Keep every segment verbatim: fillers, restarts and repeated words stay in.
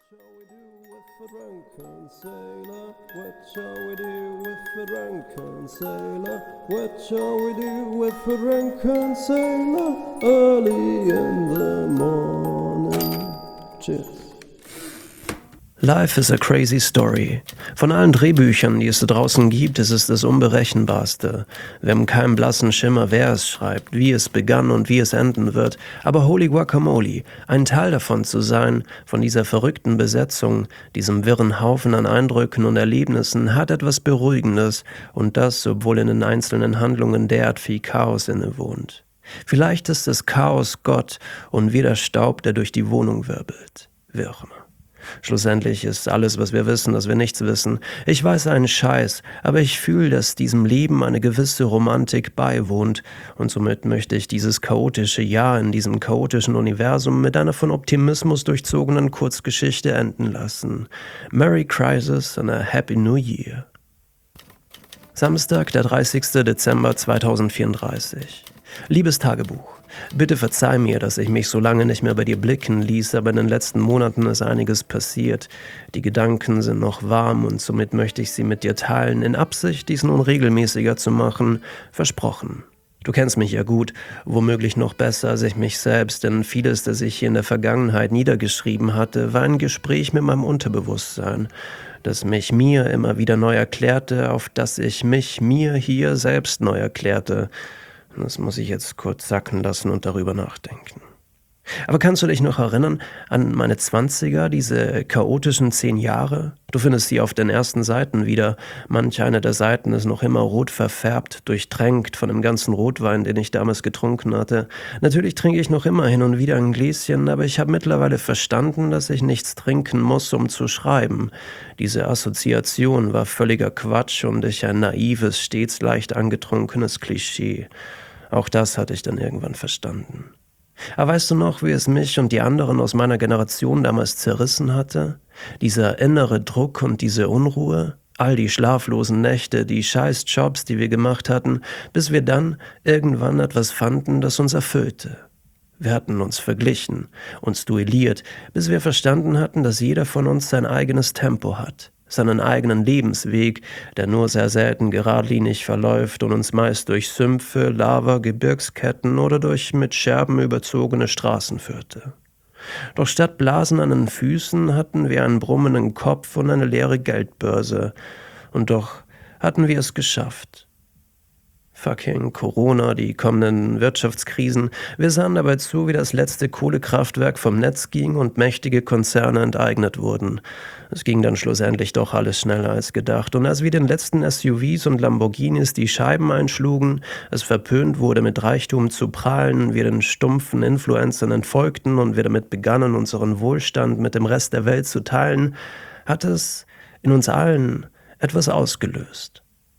shall we do with a drunken sailor? What shall we do with a drunken sailor? What shall we do with a drunken sailor? Early in the morning. Cheers. Life is a crazy story. Von allen Drehbüchern, die es da draußen gibt, ist es das Unberechenbarste. Wir haben keinen blassen Schimmer, wer es schreibt, wie es begann und wie es enden wird. Aber holy guacamole, ein Teil davon zu sein, von dieser verrückten Besetzung, diesem wirren Haufen an Eindrücken und Erlebnissen, hat etwas Beruhigendes. Und das, obwohl in den einzelnen Handlungen derart viel Chaos innewohnt. Vielleicht ist das Chaos Gott und wir der Staub, der durch die Wohnung wirbelt. Wie auch immer. Schlussendlich ist alles, was wir wissen, dass wir nichts wissen. Ich weiß einen Scheiß, aber ich fühle, dass diesem Leben eine gewisse Romantik beiwohnt. Und somit möchte ich dieses chaotische Jahr in diesem chaotischen Universum mit einer von Optimismus durchzogenen Kurzgeschichte enden lassen. Merry Crisis and a Happy New Year. Samstag, der dreißigster Dezember zweitausendvierunddreißig. Liebes Tagebuch. Bitte verzeih mir, dass ich mich so lange nicht mehr bei dir blicken ließ, aber in den letzten Monaten ist einiges passiert. Die Gedanken sind noch warm und somit möchte ich sie mit dir teilen, in Absicht, dies nun regelmäßiger zu machen. Versprochen. Du kennst mich ja gut, womöglich noch besser als ich mich selbst, denn vieles, das ich hier in der Vergangenheit niedergeschrieben hatte, war ein Gespräch mit meinem Unterbewusstsein, das mich mir immer wieder neu erklärte, auf das ich mich mir hier selbst neu erklärte. Das muss ich jetzt kurz sacken lassen und darüber nachdenken. Aber kannst du dich noch erinnern an meine Zwanziger, diese chaotischen zehn Jahre? Du findest sie auf den ersten Seiten wieder. Manch eine der Seiten ist noch immer rot verfärbt, durchtränkt von dem ganzen Rotwein, den ich damals getrunken hatte. Natürlich trinke ich noch immer hin und wieder ein Gläschen, aber ich habe mittlerweile verstanden, dass ich nichts trinken muss, um zu schreiben. Diese Assoziation war völliger Quatsch und ich ein naives, stets leicht angetrunkenes Klischee. Auch das hatte ich dann irgendwann verstanden. Aber weißt du noch, wie es mich und die anderen aus meiner Generation damals zerrissen hatte? Dieser innere Druck und diese Unruhe? All die schlaflosen Nächte, die scheiß Jobs, die wir gemacht hatten, bis wir dann irgendwann etwas fanden, das uns erfüllte. Wir hatten uns verglichen, uns duelliert, bis wir verstanden hatten, dass jeder von uns sein eigenes Tempo hat. Seinen eigenen Lebensweg, der nur sehr selten geradlinig verläuft und uns meist durch Sümpfe, Lava, Gebirgsketten oder durch mit Scherben überzogene Straßen führte. Doch statt Blasen an den Füßen hatten wir einen brummenden Kopf und eine leere Geldbörse. Und doch hatten wir es geschafft. Fucking Corona, die kommenden Wirtschaftskrisen. Wir sahen dabei zu, wie das letzte Kohlekraftwerk vom Netz ging und mächtige Konzerne enteignet wurden. Es ging dann schlussendlich doch alles schneller als gedacht. Und als wir den letzten S U Vs und Lamborghinis die Scheiben einschlugen, es verpönt wurde, mit Reichtum zu prahlen, wir den stumpfen Influencern entfolgten und wir damit begannen, unseren Wohlstand mit dem Rest der Welt zu teilen, hat es in uns allen etwas ausgelöst.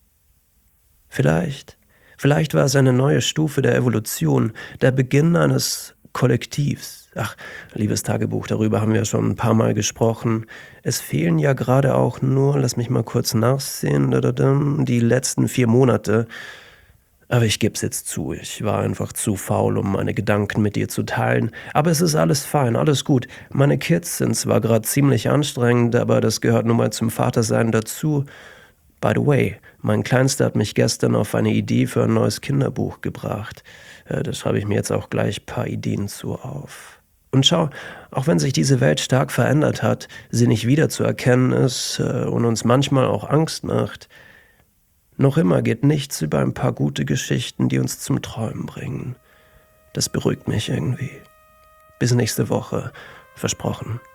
Vielleicht Vielleicht war es eine neue Stufe der Evolution, der Beginn eines Kollektivs. Ach, liebes Tagebuch, darüber haben wir schon ein paar Mal gesprochen. Es fehlen ja gerade auch nur, lass mich mal kurz nachsehen, die letzten vier Monate. Aber ich gebe es jetzt zu, ich war einfach zu faul, um meine Gedanken mit dir zu teilen. Aber es ist alles fein, alles gut. Meine Kids sind zwar gerade ziemlich anstrengend, aber das gehört nun mal zum Vatersein dazu. By the way, mein Kleinster hat mich gestern auf eine Idee für ein neues Kinderbuch gebracht. Da schreibe ich mir jetzt auch gleich ein paar Ideen zu auf. Und schau, auch wenn sich diese Welt stark verändert hat, sie nicht wiederzuerkennen ist und uns manchmal auch Angst macht, noch immer geht nichts über ein paar gute Geschichten, die uns zum Träumen bringen. Das beruhigt mich irgendwie. Bis nächste Woche. Versprochen.